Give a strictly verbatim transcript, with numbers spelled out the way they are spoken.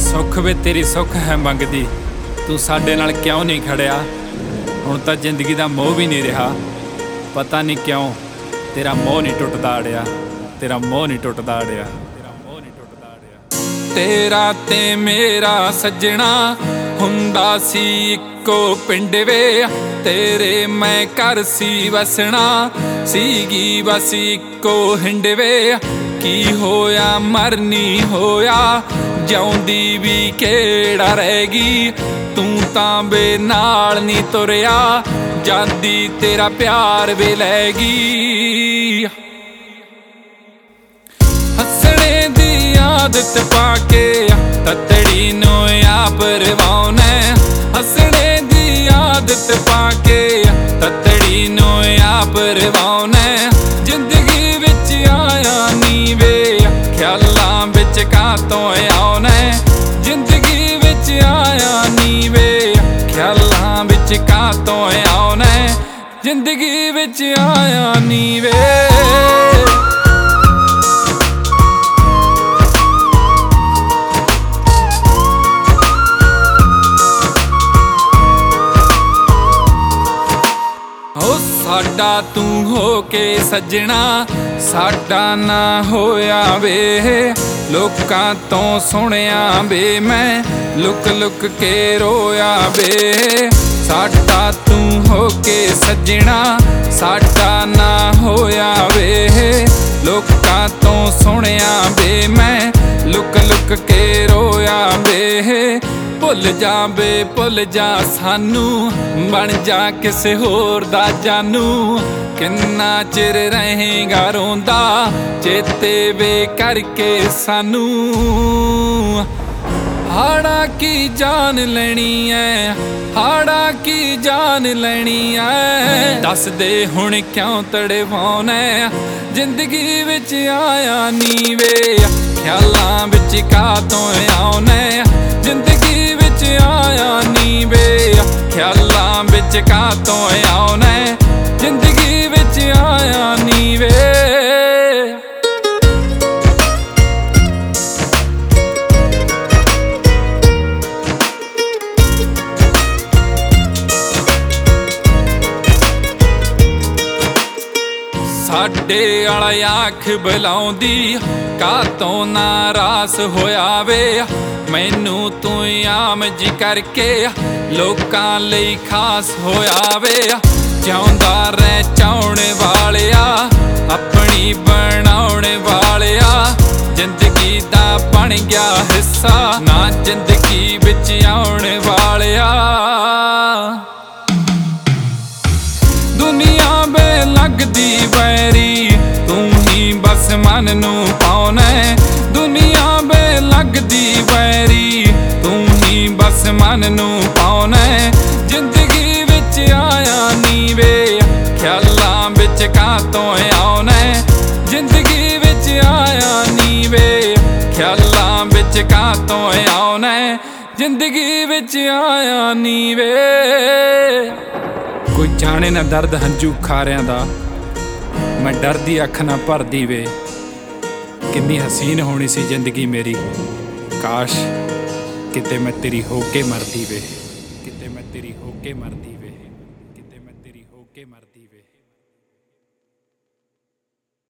सुख वे तेरी सुख है मंगदी, तू साडे नाल क्यों नहीं खड़िया। हुण तां जिंदगी दा मोह भी नहीं रहा, पता नहीं क्यों तेरा मोह नहीं टुटदा अड़िया, तेरा मोह नहीं टुटदा अड़िया, तेरा मोह नहीं टुटदा अड़िया। तेरा ते मेरा सज्जणा हुंदा सी इक्को पिंड वे, तेरे मैं घर सी वसना सीगी बस इक्को हिंड वे। की होया मरनी होया जिउंदी भी केड़ा रहेगी, तू तां बे नाल नी तुरिया जांदी तेरा प्यार वे लैगी। हसणे दी आदत पाके ततड़ी नो आप रवाउने, हसणे दी आदत पाके ततड़ी नो आप रवाउने। जिंदगी विच आया नी वे ख्यालां विच कातों आउने, जिंदगी विच आया नी वे ख्यालां विच कातों आउने, जिंदगी विच आया नी वे। साडा तू हो के सजना साडा ना होया वे, लोकां तो सुनिया वे मैं लुक लुक के रोया वे। साडा तू हो के सजना साडा ना होया वे, लोकां तो सुनिया वे मैं लुक लुक के रोया वे। भुल जा बे भुल जा सानू बन जा किसे होर दा जानू, किन्ना चिर रहेगा रोंदा चेते वे करके सानू। हाड़ा की जान लेनी है हाड़ा की जान लेनी है, दस दे हुण क्यों तड़वाउने। जिंदगी विच आया नी वे ख्यालां विच कातों आउने, जिंदगी विच आया नी वे ख्यालां विच कातों आउने, जिंदगी विच आया नी वे। साडे आला आख बुलाउंदी कातों नारास होया वे, मैनू तू आम जी करके लोकां लई खास होया वे। जिउंदा रह चाउण वालिया अपनी बनाउण वालिया, जिंदगी दा बन गया हिस्सा ना जिंदगी विच आउण वालिया। दुनिया बे लगदी वैरी तू ही बस मन नू पाउने, दुनिया बे लगदी वैरी तू ही बस मन नू पाउने। जिंदगी विच आया नी वे ख्यालां विच कातों आउने, जिंदगी विच आया नी वे ख्यालां विच कातों आउने, जिंदगी विच आया नी वे। कोई जाने ना दर्द हंजू खारियां दा, मैं डर दी अख ना भरदी वे। किन्नी हसीन होनी सी जिंदगी मेरी, काश किते मैं तेरी होके मरदी वे, किते मैं तेरी होके मरदी।